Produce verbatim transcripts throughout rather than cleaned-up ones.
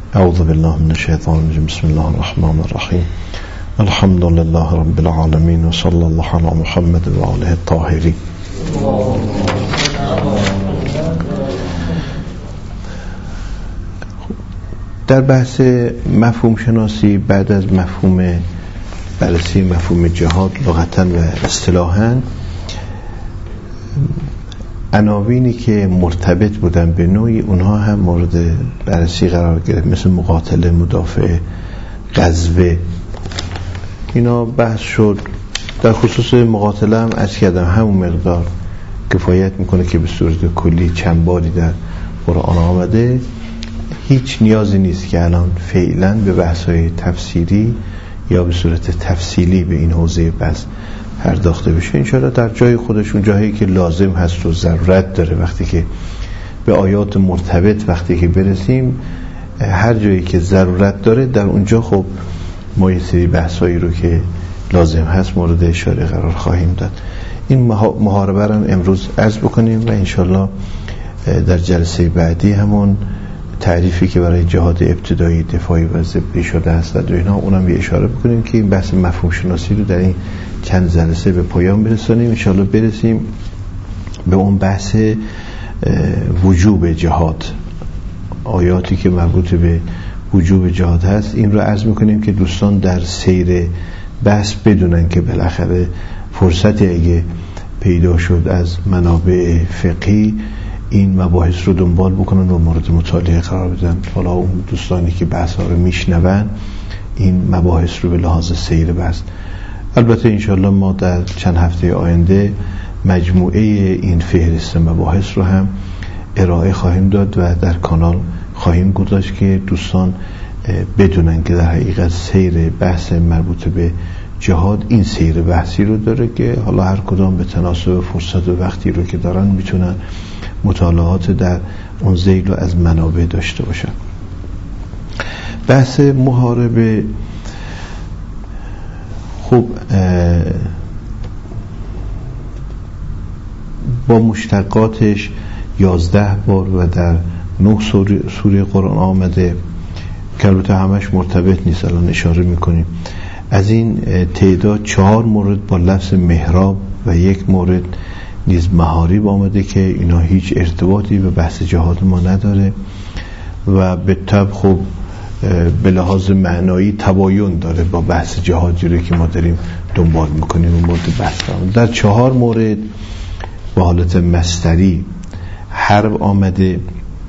اعوذ بالله من الشیطان الرجیم. بسم الله الرحمن الرحیم. الحمد لله رب العالمین و صلی الله علی محمد و آله الطاهرین. در بحث مفهوم شناسی بعد از مفهوم بررسی مفهوم جهاد لغتاً و اصطلاحاً، عناوینی که مرتبط بودن به نوعی اونها هم مورد بررسی قرار گرفت، مثل مقاتله، مدافع، غزوه. اینا بحث شد. در خصوص مقاتله هم از کردم همون مقدار کفایت میکنه که به صورت کلی چند باری در قرآن آمده. هیچ نیازی نیست که الان فعلا به بحث‌های تفسیری یا به صورت تفصیلی به این حوزه بحث پرداخته بشه. انشاءالله در جای خودشون، جایی که لازم هست و ضرورت داره، وقتی که به آیات مرتبط وقتی که برسیم، هر جایی که ضرورت داره در اونجا خب ما یه سری بحثایی رو که لازم هست مورد اشاره قرار خواهیم داد. این محاربه رو امروز عرض بکنیم و انشاءالله در جلسه بعدی همون تعریفی که برای جهاد ابتدایی، دفاعی و ضبطی شده است و اینا اونم یه اشاره بکنیم که این بحث مفهوم شناسی رو در این چند جلسه به پایان برسانیم. انشاءالله برسیم به اون بحث وجوب جهاد، آیاتی که مربوط به وجوب جهاد هست. این رو عرض میکنیم که دوستان در سیر بحث بدونن که بالاخره فرصتی اگه پیدا شد از منابع فقهی این مباحث رو دنبال بکنن و مورد مطالعه قرار بدن. حالا اون دوستانی که بحث ها رو میشنون این مباحث رو به لحاظ سیر بحث، البته انشاءالله ما در چند هفته آینده مجموعه این فهرست مباحث رو هم ارائه خواهیم داد و در کانال خواهیم گذاشت که دوستان بدونن که در حقیقت سیر بحث مربوط به جهاد این سیر بحثی رو داره که حالا هر کدام به تناسب فرصت و وقتی رو که دارن میتونن مطالعات در اون ذیل رو از منابع داشته باشن. بحث محاربه خب با مشتقاتش یازده بار و در نه سوره قرآن آمده که البته همش مرتبط نیست، الان اشاره میکنیم. از این تعداد چهار مورد با لفظ محراب و یک مورد نیز محارب آمده که اینا هیچ ارتباطی به بحث جهاد ما نداره و به طب خب به لحاظ معنایی تباین داره با بحث جهادی رو که ما داریم دنبال میکنیم و مورد بحث داریم. در چهار مورد با حالت مصدری حرب آمده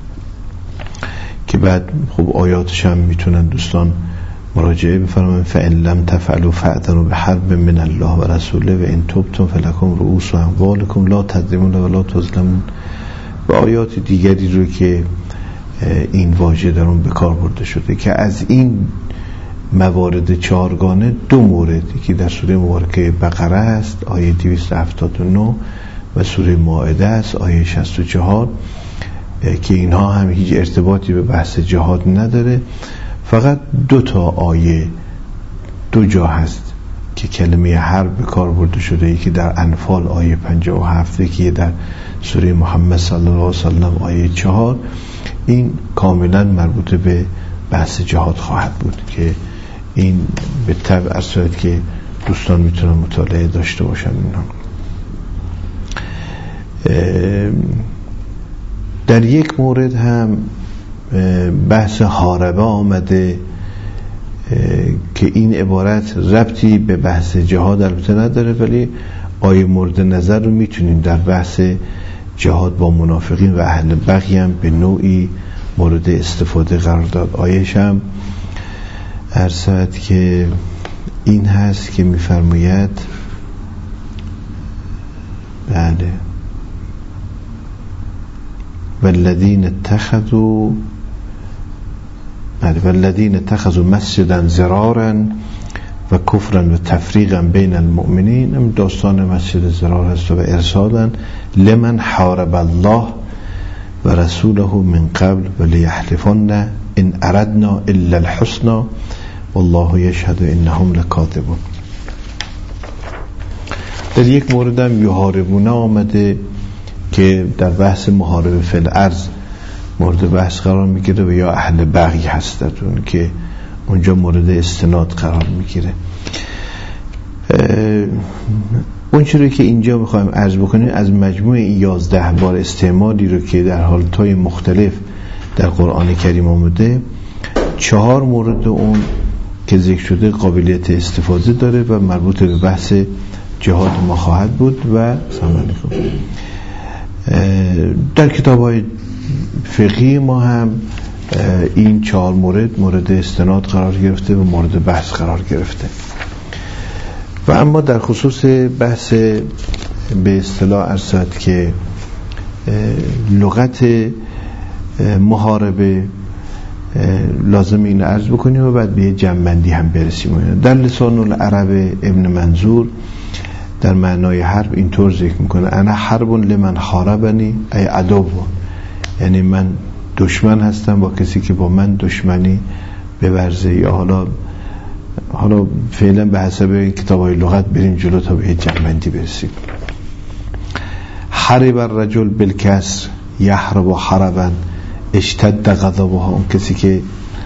که بعد خب آیاتش هم میتونن دوستان مراجعه بفرمایید. فإن لم تفعلوا فأذنوا بحرب من الله و رسوله و ان تبتم فلکم رؤوس اموالکم لا تظلمون ولا تظلمون و آیات دیگری رو که این واژه در اون به کار برده شده که از این موارد چهارگانه دو مورد که در سوره مبارکه بقره است آیه دویست و هفتاد و نه و سوره مائده است آیه شصت و چهار که اینها هم هیچ ارتباطی به بحث جهاد نداره. فقط دو تا آیه دو جا هست که کلمه حرب به کار برده شده، یکی در انفال آیه پنجاه و هفت، یکی در سوره محمد صلی الله علیه و سلم آیه چهار. این کاملا مربوط به بحث جهاد خواهد بود که این به طبع اصلاحات که دوستان میتونن مطالعه داشته باشن. اینا در یک مورد هم بحث حاربه آمده که این عبارت ربطی به بحث جهاد البته نداره، ولی آیه مورد نظر رو میتونیم در بحث جهاد با منافقین و اهل بغی هم به نوعی مورد استفاده قرار داد. آیهش هم ارسد که این هست که میفرماید بله والذین اتخذوا والذین اتخذوا مسجدا ضرارا و کفرا و تفریقا بین المؤمنین. هم داستان مسجد ضرار هست و ارصادا لمن حارب الله و رسوله من قبل و لیحلفن ان اردنا الا الحسنى والله یشهد انهم لکاذبون. در یک مورد هم یحاربون آمده که در بحث محاربه فی الارض مورد بحث قرار میگیره و یا اهل بغی هستتون که اونجا مورد استناد قرار میگیره. اون چیزی که اینجا میخوایم عرض بکنیم از مجموع این یازده بار استعمالی رو که در حالتهای مختلف در قرآن کریم آمده، چهار مورد اون که ذکر شده قابلیت استفاده داره و مربوط به بحث جهاد ما خواهد بود. و سلام علیکم. در کتاب‌های فقهی ما هم این چهار مورد مورد استناد قرار گرفته و مورد بحث قرار گرفته. و اما در خصوص بحث به اصطلاح ارشد که لغت محاربه لازم این عرض بکنیم و بعد به جمع‌بندی هم برسیم. در لسان العرب ابن منظور در معنای حرب اینطور ذکر میکنه: انا حرب لمن حاربنی ای عدو، یعنی من دشمن هستم با کسی که با من دشمنی بورزه. یا حالا حالا فعلا به حسب کتاب‌های لغت بریم جلو تا به جمع‌بندی برسیم. حرب الرجل بالکسر یحرب حربا اشتد غضبها، اون کسی که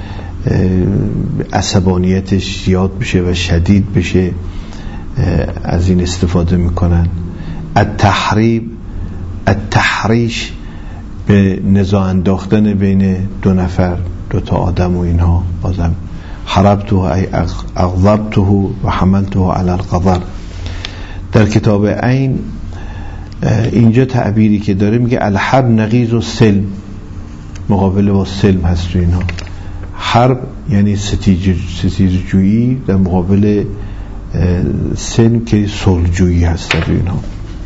عصبانیتش زیاد بشه و شدید بشه از این استفاده میکنن. التحریب التحریش به نزاع انداختن بین دو نفر، دو تا آدم و اینها. بازم حربته ای اغضبته و حملته علی الغضب. در کتاب عین اینجا تعبیری که داره میگه الحرب نقیض و سلم، مقابل با سلم هست تو اینها. حرب یعنی ستیزجویی در مقابل سلم که صلحجویی هست تو اینها.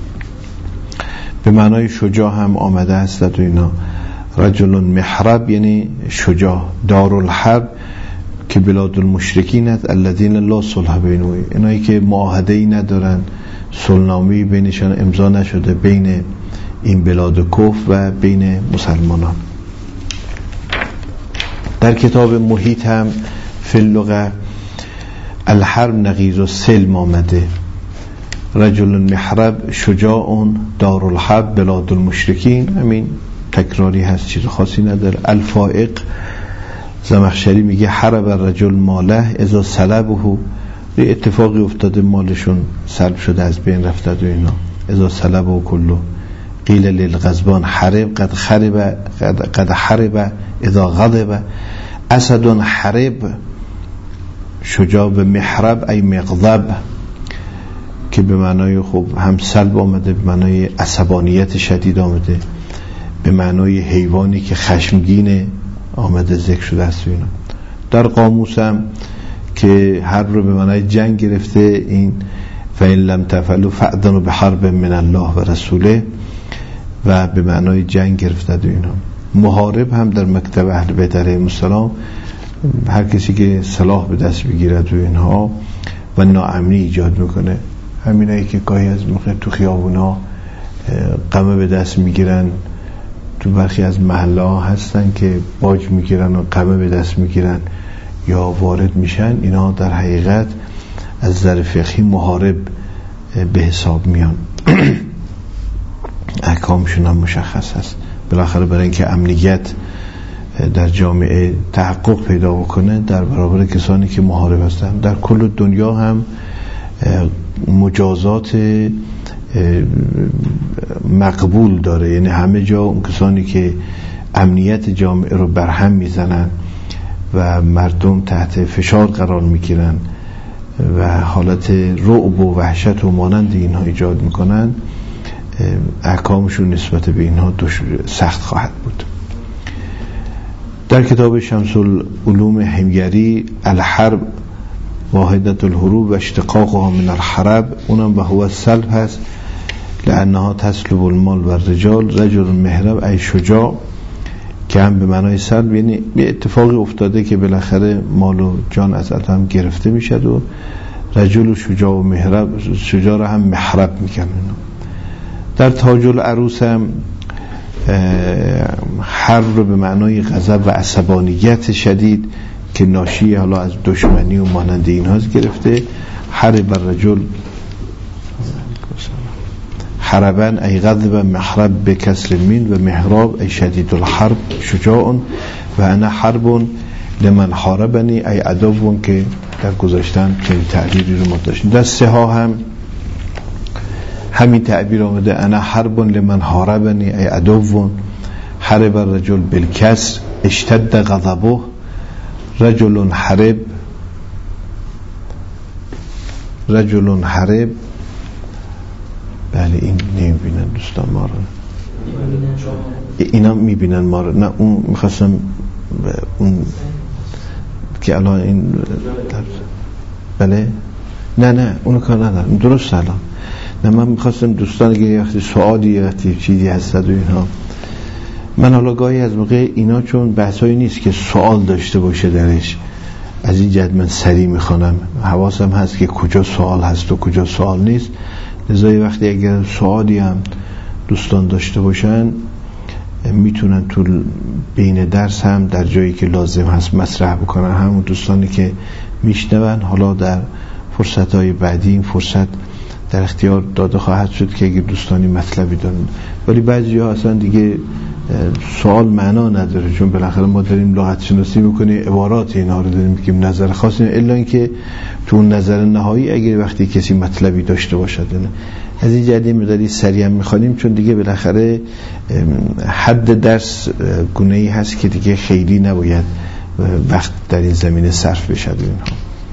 به معنای شجاع هم آمده هست تو اینها. رجل محرب یعنی شجاع. دارالحرب که بلاد المشرکین هست، الذین لا صلح بینهم، اینایی که معاهده‌ای ندارن، صلحنامه‌ای بینشان امضا نشده بین این بلاد کفر و بین مسلمانان. در کتاب محیط هم فی اللغه الحرب نقیض السلم آمده. رجل محرب شجاع، دارالحرب بلاد المشرکین، همین تکراری هست، چیز خاصی نداره. الفائق زمخشری میگه حرب الرجل ماله اذا سلبه، به اتفاقی افتاده مالشون سلب شده، از بین رفته و اینا. اذا سلبه کلو قیل للغضبان حرب قد خرب قد حرب اذا غضب. اسد حرب شجاع به محرب ای مغضب که به معنای خوب هم سلب آمده، به معنای عصبانیت شدید آمده، به معنای حیوانی که خشمگینه آمده ذکر شده است. اینا در قاموس هم که حرب رو به معنای جنگ گرفته، این فإن لم تفعلوا فأذنوا بحرب من الله و رسوله و به معنای جنگ گرفته. اینا محارب هم در مکتب اهل بیت علیهم السلام هر کسی که سلاح به دست بگیرد و اینها و ناامنی ایجاد میکنه. همینایی که گاهی از موقع تو خیابونا قمه به دست میگیرن، تو برخی از محله ها هستن که باج میگیرن و قمه به دست میگیرن یا وارد میشن، اینا در حقیقت از نظر فقهی محارب به حساب میان. احکامشون هم مشخص هست. بالاخره برای اینکه امنیت در جامعه تحقق پیدا بکنه در برابر کسانی که محارب هستن. در کل دنیا هم مجازات مقبول داره، یعنی همه جا اون کسانی که امنیت جامعه رو برهم میزنن و مردم تحت فشار قرار میگیرن و حالت رعب و وحشت و مانند اینها ایجاد میکنن، احکامشون نسبت به اینها سخت خواهد بود. در کتاب شمس العلوم حمگری الحرب واحدت الحروب و اشتقاقها من الحرب، اونم به هو السلب هست، لانها تسلب المال و الرجال. رجل محرب ای شجاع که هم به معنای سلب، یعنی به اتفاقی افتاده که بالاخره مال و جان از آدم گرفته میشد و رجل و شجاع و محرب، شجاع را هم محرب میکنن. در تاج العروس هم حرب رو به معنای غضب و عصبانیت شدید که ناشی حالا از دشمنی و مانند اینهاست گرفته. حرب الرجل حربا ای غضب محرب به کسر مین و محراب ای شدید الحرب شجاع و انا حرب لمن حاربنی ای عدو، که در گذاشتن چنین تعبیری رو ما داشتیم. در سه ها هم همین تعبیر آمده، انا حرب لمن حاربنی ای عدو، حرب الرجل بالکسر اشتد غضبه، رجل حرب رجل حرب. بله این نمیبینن دوستان ما رو، اینا میبینن ما رو. نه اون میخواستم اون که الان این در... بله نه نه اونو کار ندارم، درست الان نه، من میخواستم دوستان اگه یه وقتی سوالی یا وقتی چیزی هستد و اینها، من حالا گاهی از موقع اینا چون بحثایی نیست که سوال داشته باشه درش، از این جهت من سریع میخوانم، حواسم هست که کجا سوال هست و کجا سوال نیست، لذا وقتی اگر سوالی هم دوستان داشته باشن میتونن تو بین درس هم در جایی که لازم هست مطرح بکنن، همون دوستانی که میشنون حالا در فرصتهای بعدی این فرصت در اختیار داده خواهد شد که اگر دوستانی مطلبی دارن. ولی بعضی ها اصلا دیگه سوال معنا نداره، چون بالاخره ما داریم لغت شناسی میکنیم، عبارات اینا رو داریم میگیم، نظر خاصی، الا اینکه تو اون نظر نهایی اگر وقتی کسی مطلبی داشته باشد نه. از این جهت مقداری سریع میخوانیم چون دیگه بالاخره حد درس گونه‌ای هست که دیگه خیلی نباید وقت در این زمینه صرف بشه. اینها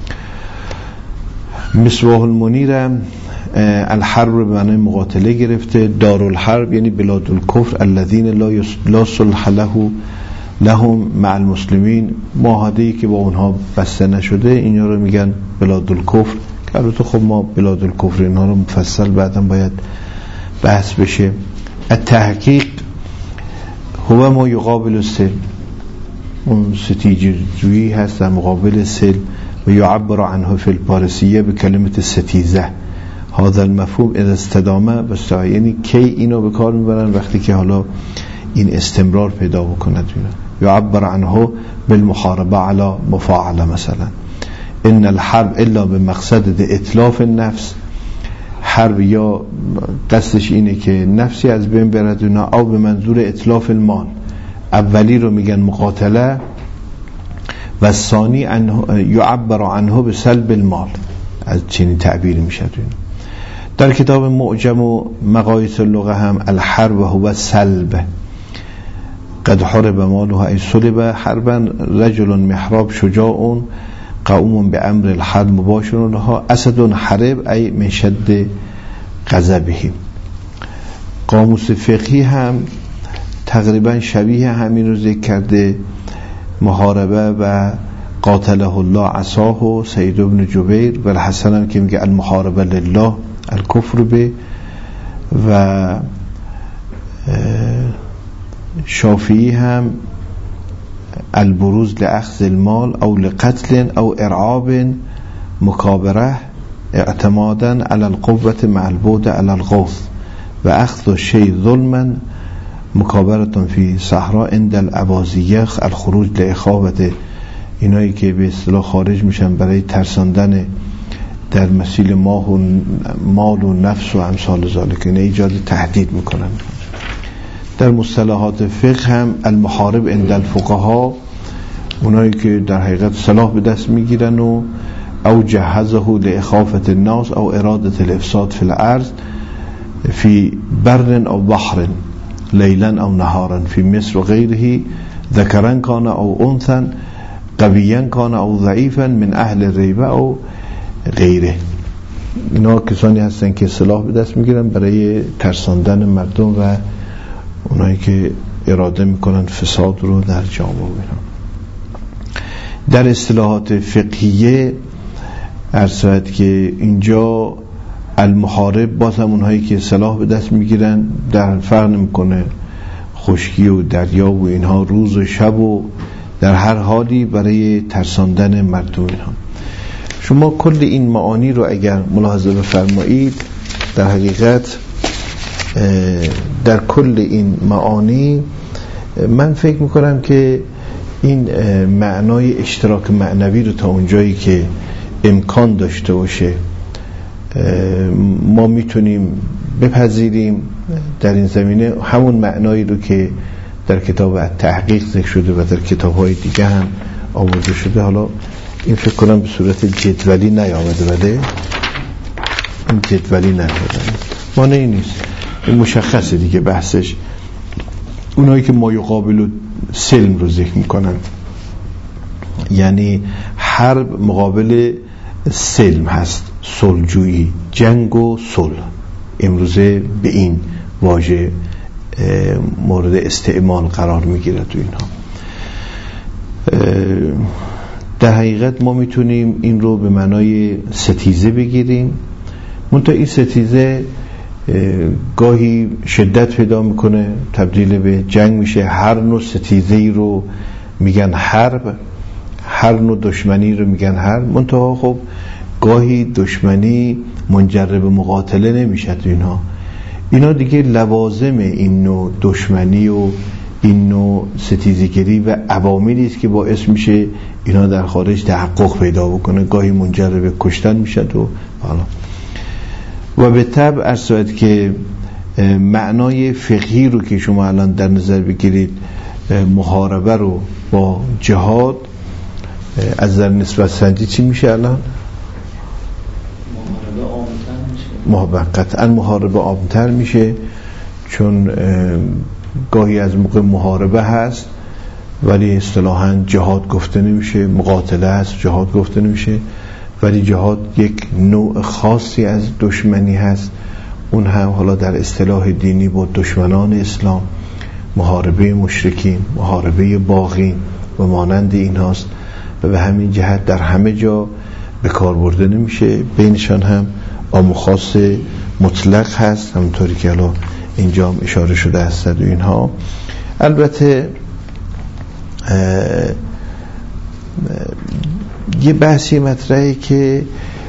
مصباح المنیرم الحرب به معنی مقاتله گرفته، دارالحرب یعنی بلاد الکفر الذین لا لا صلح له لهم مع المسلمین، معاهده‌ای که با اونها بسته نشده، اینا رو میگن بلاد الکفر. که البته خب ما بلاد الکفر اینها رو مفصل بعداً باید بحث بشه. التحقیق هو ما یقابل السلم، اون ستیج جویی هست در مقابل سلم، و یعبر عنه فی الپارسیه به کلمت ستیزه، هذا المفهوم اذا استدامه بس، یعنی کی اینو به کار میبرن وقتی که حالا این استمرار پیدا بکند. یعبر عنه بالمحاربه علی مفاعله، مثلا ان الحرب الا به مقصد اتلاف النفس، حرب یا قصدش اینه که نفسی از بین برد او به منظور اتلاف المال، اولی رو میگن مقاتله و ثانی یعبر عنه به سلب المال، از چنین تعبیر میشه. در کتاب معجم و مقایس اللغه هم الحرب هو سلب، قد حرب ماله ای سلب حربا، رجل محراب شجاع قوم به امر الحرب مباشر لها، اسد حرب ای من شد غضبه. قاموس فقهی هم تقریبا شبیه همین رو ذکر کرده، محاربه و قاتله الله عصاه و سید ابن جبیر و الحسن هم که میگه المحاربه لله الکفر به، و شافعی هم البروز لاخذ المال او لقتل او ارعاب مکابره اعتمادا على القوة مع البعد على الغوث و اخذ الشيء ظلما مکابرة فی صحراء عند الابازیه الخروج لاخافه، اینایی که به اصطلاح خارج میشن برای ترساندن در مسیل مال و مال و نفس و امثال ذالک، این ایجاد تهدید میکنن. در مصطلحات فقه هم المحارب عند الفقها، اونایی که در حقیقت سلاح به دست میگیرن و او جهزه لاخافه الناس او اراده الافساد فی الارض فی بر او بحر لیلا او نهارا فی مصر و غیره، ذکرن کان او انثا قویا کان او ضعیفا من اهل ریبه او غیره. اینا کسانی هستن که سلاح به دست میگیرن برای ترساندن مردم و اونایی که اراده میکنن فساد رو در جامعه بینن. در اصطلاحات فقهیه ارسد که اینجا المحارب باز هم اونهایی که سلاح به دست میگیرن، در فرق نمیکنه خشکی و دریا و اینها، روز و شب و در هر حالی برای ترساندن مردم اینها. شما کل این معانی رو اگر ملاحظه بفرمایید، در حقیقت در کل این معانی من فکر میکنم که این معنای اشتراک معنوی رو تا اونجایی که امکان داشته باشه ما میتونیم بپذیریم در این زمینه همون معنایی رو که در کتاب تحقیق ذکر شده و در کتاب‌های دیگه هم آورده شده. حالا این فکر کنم به صورت جدولی نیامده، بله این جدولی نیامده، مانعی نیست، این مشخصه دیگه بحثش. اونایی که ما یقابل سلم رو ذکر میکنن، یعنی حرب مقابل سلم هست، صلح‌جویی، جنگ و صلح امروزه به این واژه مورد استعمال قرار میگیره تو اینها. در حقیقت ما میتونیم این رو به معنای ستیزه بگیریم، منتها این ستیزه گاهی شدت پیدا میکنه، تبدیل به جنگ میشه. هر نوع ستیزه‌ای رو میگن حرب، هر نوع دشمنی رو میگن حرب، منتها خب گاهی دشمنی منجر به مقاتله نمیشه تو اینها. اینا دیگه لوازم این نوع دشمنی و این نوع ستیزگری و عواملی است که باعث میشه اینا در خارج تحقق پیدا بکنه، گاهی منجر به کشتن میشه. و حالا و به طبع ارسوید که معنای فقهی رو که شما الان در نظر بگیرید، محاربه رو با جهاد از نظر نسبت سنجی چی میشه الان؟ محاربه عام‌تر میشه. قطعا محاربه عام‌تر میشه، چون گاهی از موقع محاربه هست ولی اصطلاحاً جهاد گفته نمیشه، مقاتله هست جهاد گفته نمیشه، ولی جهاد یک نوع خاصی از دشمنی هست، اون هم حالا در اصطلاح دینی با دشمنان اسلام، محاربه مشرکین، محاربه باغین و مانند این هاست و به همین جهت در همه جا به کار برده نمیشه. بینشان هم عام و خاص مطلق هست، همونطوری که الان اینجا اشاره شده است و اینها. البته اه اه یه بحثی مطرحه که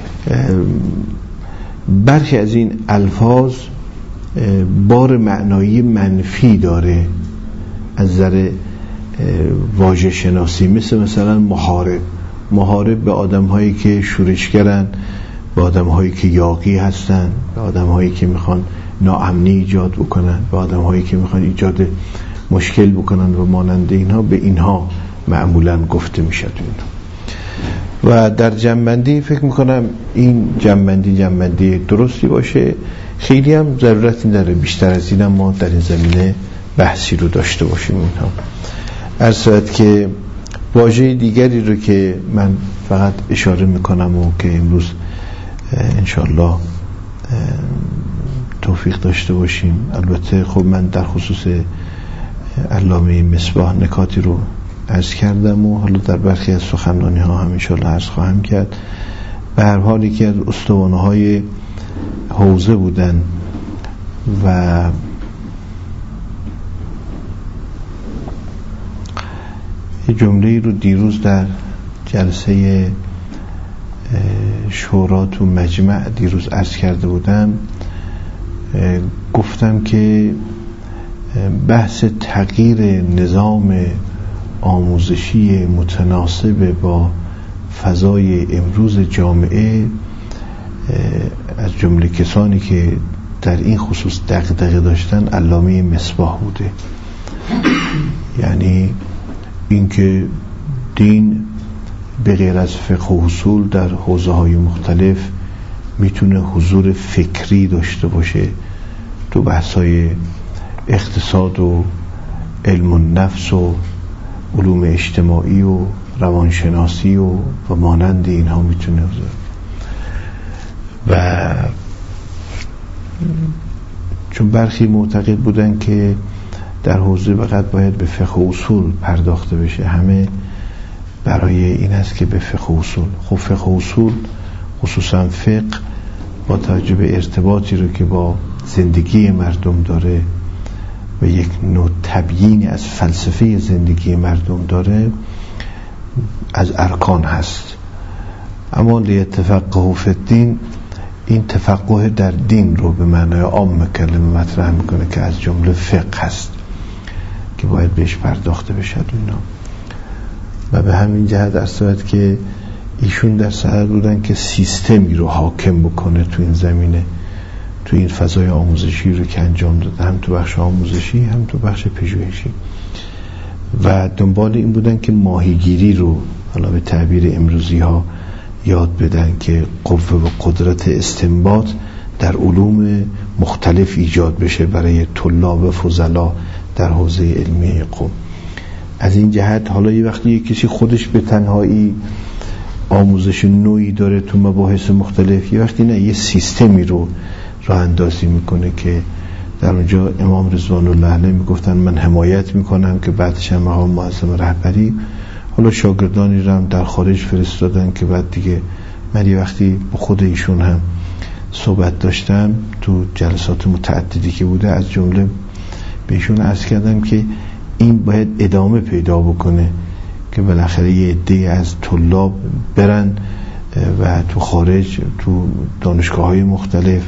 برخی از این الفاظ بار معنایی منفی داره از نظر واژه شناسی، مثل مثلا محارب. محارب به آدم هایی که شورشگرن، به آدم هایی که یاغی هستن، به آدم هایی که میخوان ناامنی ایجاد بکنن، به آدم هایی که میخوان ایجاد مشکل بکنن و مانند اینها، به اینها معمولا گفته میشه اینها. و در جنبندی فکر میکنم این جنبندی جنبندی درستی باشه، خیلی هم ضرورتی نداره بیشتر از این هم ما در این زمینه بحثی رو داشته باشیم اینها. عرض که واژه دیگری رو که من فقط اشاره میکنم و که امروز انشالله توفیق داشته باشیم، البته خب من در خصوص علامه مصباح نکاتی رو عرض کردم و حالا در برخی از سخنرانی ها هم انشالله عرض خواهم کرد. به هر حال یکی از استوانه های حوزه بودن و جمله رو دیروز در جلسه شورا تو مجمع دیروز عرض کرده بودم، گفتم که بحث تغییر نظام آموزشی متناسب با فضای امروز جامعه از جمله کسانی که در این خصوص دغدغه داشتن علامه مصباح بوده. یعنی اینکه دین به غیر از فقه و اصول در حوزه های مختلف میتونه حضور فکری داشته باشه، تو بحث‌های اقتصاد و علم النفس و علوم اجتماعی و روانشناسی و و مانند اینها میتونه حضور. و چون برخی معتقد بودن که در حوزه فقط باید به فقه و اصول پرداخته بشه، همه برای این است که به فقه و اصول. خب فقه و اصول خصوصا فقه با توجه به ارتباطی رو که با زندگی مردم داره و یک نوع تبیین از فلسفه زندگی مردم داره، از ارکان هست. اما لیتفقهوا فی الدین، این تفقه در دین رو به معنای عام کلمه مطرح میکنه که از جمله فقه هست که باید بهش پرداخته بشه اینا. و به همین جهت در صورت که ایشون در صدد بودن که سیستمی رو حاکم بکنه تو این زمینه، تو این فضای آموزشی رو که انجام داده، هم تو بخش آموزشی هم تو بخش پژوهشی، و دنبال این بودن که ماهیگیری رو حالا به تعبیر امروزی ها یاد بدن که قوه و قدرت استنباط در علوم مختلف ایجاد بشه برای طلاب و فضلا در حوزه علمی قم. از این جهت حالا یه وقتی یک کسی خودش به تنهایی آموزش نوعی داره تو مباحث مختلف، یه وقتی نه یه سیستمی رو راه اندازی میکنه که در اونجا امام رضوان الله علیه میگفتن من حمایت میکنم که بعدش هم مقام معظم رهبری. حالا شاگردانی رو هم در خارج فرستادن که بعد دیگه من یه وقتی با خود ایشون هم صحبت داشتم تو جلسات متعددی که بوده، از جمله بهشون عرض کردم که این باید ادامه پیدا بکنه که بالاخره یه عده از طلاب برن و تو خارج تو دانشگاه‌های مختلف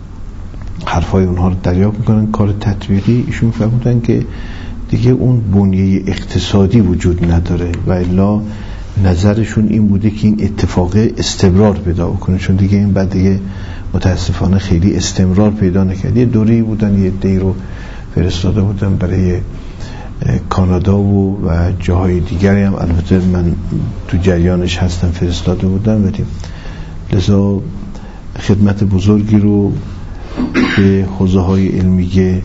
حرفای اونها رو دریافت میکنن، کار تطبیقی. ایشون فهمیدن که دیگه اون بنیه اقتصادی وجود نداره و الا نظرشون این بوده که این اتفاق استمرار پیدا بکنه، چون دیگه این بعد دیگه متاسفانه خیلی استمرار پیدا نکرد. یه دوری بودن یه عده‌ای رو فرستاده بودن برای کانادا و و جاهای دیگری هم، البته من تو جریانش هستم، فرستاده بودن بدیم. لذا خدمت بزرگی رو به حوزه های علمیه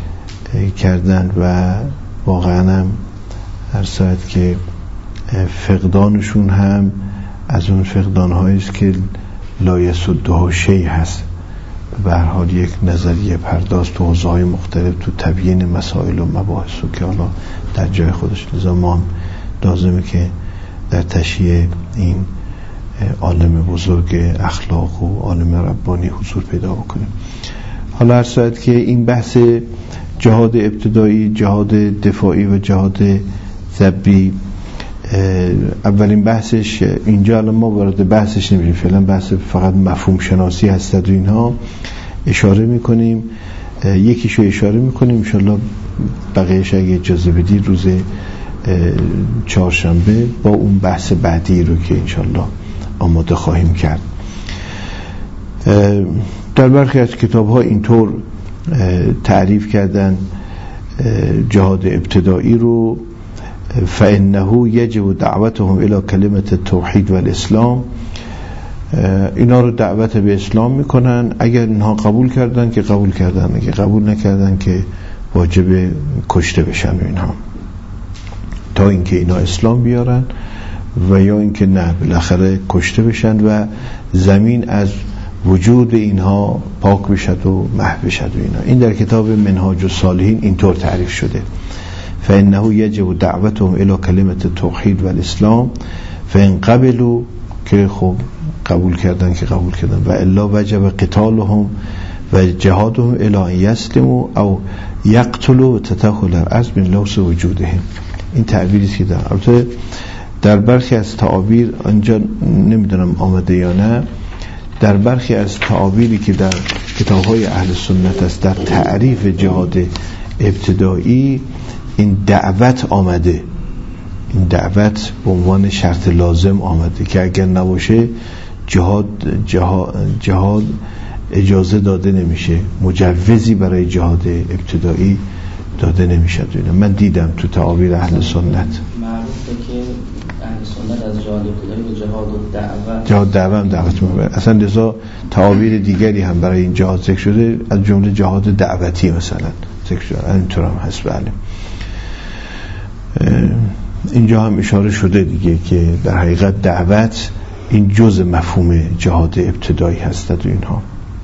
کردن و واقعا هم هر ساعت که فقدانشون هم از اون فقدان هایی است که لایسدها شی هست، به هر حال یک نظریه پرداز تو حوزه های مختلف تو تبیین مسائل و مباحث و که حالا در جای خودش. لذا ما هم لازمه که در تشییع این عالم بزرگ اخلاق و عالم ربانی حضور پیدا بکنیم. حالا هر ساعت که این بحث جهاد ابتدایی، جهاد دفاعی و جهاد ضبی اولین بحثش اینجا، الان ما وارد بحثش نمیشیم، فعلا بحث فقط مفهوم شناسی هست و اینها اشاره میکنیم، یکیشو اشاره میکنیم، انشالله بقیهش اگه اجازه بدی روز چهارشنبه با اون بحث بعدی رو که انشالله آماده خواهیم کرد. در برخی از کتاب ها اینطور تعریف کردن جهاد ابتدایی رو: فإنه یجب دعوتهم الى کلمة التوحید و الاسلام. اینا رو دعوت به اسلام میکنن، اگر اینها قبول کردن که قبول کردن، اگر قبول نکردن که واجب کشته بشن و اینها، تا اینکه اینا اسلام بیارن و یا اینکه نه بالاخره کشته بشن و زمین از وجود اینها پاک بشد و محو بشد و اینا. این در کتاب منهاج الصالحین اینطور تعریف شده: فإنه یجب دعوتهم الى کلمة التوحید و الاسلام فإن قبلوا، که خب قبول کردن که قبول کردن، و الا وجب قتالهم و جهادهم الى ان یسلموا او یقتلوا تتخل الارض من لوث وجودهم. این تعبیری که در البته در برخی از تعابیر آنجا نمیدونم آمده یا نه، در برخی از تعابیری که در کتاب‌های اهل سنت است در تعریف جهاد ابتدایی این دعوت آمده، این دعوت به عنوان شرط لازم آمده که اگر نباشه جهاد جهاد, جهاد اجازه داده نمیشه، مجوزی برای جهاد ابتدایی داده نمیشه. من دیدم تو تعابیر اهل سنت معروفه که اهل سنت از جهاد ابتدایی به جهاد و دعوت جهاد دعوت دعوت میبرن. اصلا لذا تعابیر دیگری هم برای این جهاد ذکر شده، از جمله جهاد دعوتی مثلا ذکر شده، اینطور هم هست. بله اینجا هم اشاره شده دیگه که در حقیقت دعوت این جزء مفهوم جهاد ابتدایی هست و اینها.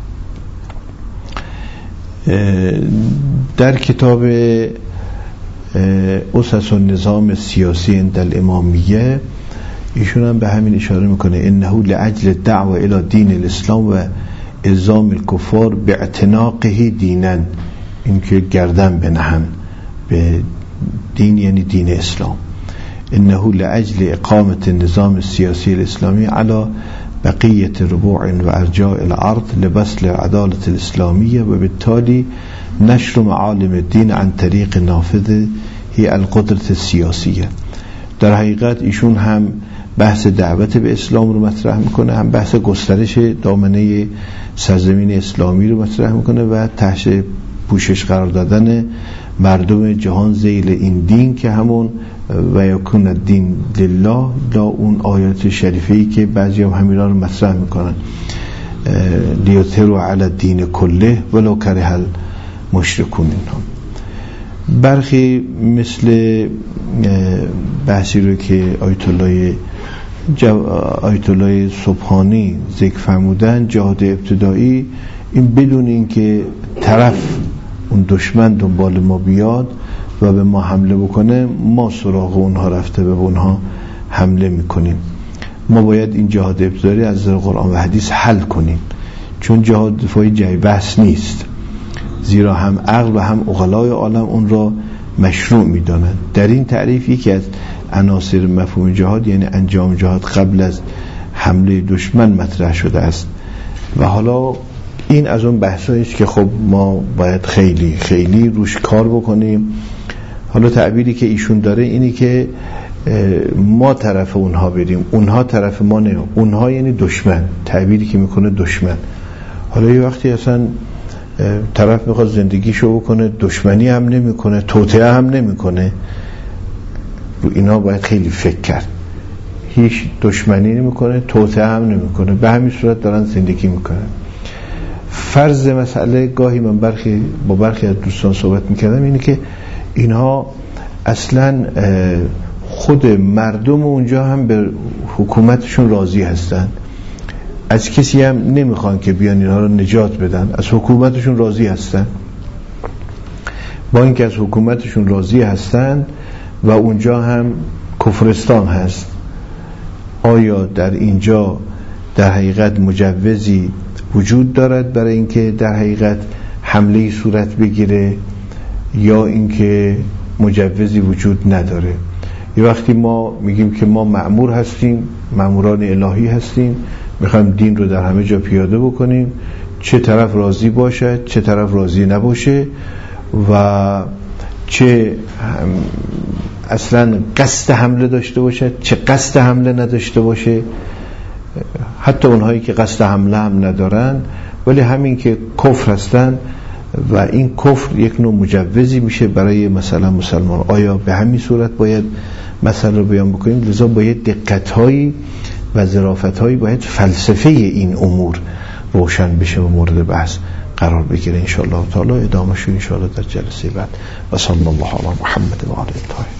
در کتاب اسس النظام سیاسی عند الامامیه ایشون هم به همین اشاره میکنه: انه لاجل دعوه الى دین الاسلام و الزام الکفار باعتناقه دینا، این که گردن بنهن به دین یعنی دین اسلام. انه لاجل اقامه النظام السیاسی الاسلامی على بقیه ربوع و ارجاء الارض لبسل العدالة الاسلامیه و بالتالي نشر معالم الدین عن طریق نافذ هی القدرت السیاسیه. در حقیقت ایشون هم بحث دعوت به اسلام رو مطرح میکنه، هم بحث گسترش دامنه سرزمین اسلامی رو مطرح میکنه و تحت پوشش قرار دادن مردم جهان ذیل این دین که همون و یکون الدین لله، لا اون آیات شریفه‌ای که بعضی هم همینا رو مطرح میکنن، لیظهروا علی الدین کله ولو کره المشرکون. اینها برخی مثل بحثی رو که آیت الله جو... آیت الله سبحانی ذکر فرمودن، جهاد ابتدایی، این بدون اینکه طرف اون دشمن دنبال ما بیاد و به ما حمله بکنه ما سراغ اونها رفته به اونها حمله میکنیم. ما باید این جهاد ابتدایی از نظر قرآن و حدیث حل کنیم، چون جهاد دفاعی جای بحث نیست، زیرا هم عقل و هم عقلای عالم اون را مشروع میدانند. در این تعریف یکی از عناصر مفهوم جهاد یعنی انجام جهاد قبل از حمله دشمن مطرح شده است. و حالا این از اون بحثایی است که خب ما باید خیلی خیلی روش کار بکنیم. حالا تعبیری که ایشون داره اینی که ما طرف اونها بریم، اونها طرف ما نه، اونها یعنی دشمن، تعبیری که میکنه دشمن. حالا یه وقتی اصلا طرف میخواد زندگیشو بکنه، دشمنی هم نمیکنه، توطئه هم نمیکنه، رو اینا باید خیلی فکر کرد. هیچ دشمنی نمیکنه، توطئه هم نمیکنه، به همین صورت دارن زندگی میکنن. فرض مسئله گاهی من برخی با برخی از دوستان صحبت میکردم اینه که اینها اصلا خود مردم اونجا هم به حکومتشون راضی هستن، از کسی هم نمیخوان که بیان اینها رو نجات بدن، از حکومتشون راضی هستن. با اینکه از حکومتشون راضی هستن و اونجا هم کفرستان هست، آیا در اینجا در حقیقت مجوزی وجود دارد برای اینکه در حقیقت حمله صورت بگیره یا اینکه مجوزی وجود نداره؟ یه وقتی ما میگیم که ما مأمور هستیم، مأموران الهی هستیم، میخوایم دین رو در همه جا پیاده بکنیم، چه طرف راضی باشد چه طرف راضی نباشه و چه اصلا قصد حمله داشته باشد چه قصد حمله نداشته باشه، حتی اونهایی که قصد حمله هم ندارن ولی همین که کفر هستن و این کفر یک نوع مجوزی میشه برای مثلا مسلمان. آیا به همین صورت باید مثلا رو بیان بکنیم؟ لذا باید دقت‌هایی و ظرافت‌هایی، باید فلسفه این امور روشن بشه و مورد بحث قرار بگیره. انشاءالله تعالی ادامه‌شو انشاءالله در جلسه بعد. و صلی الله علی محمد و آله الطاهرین.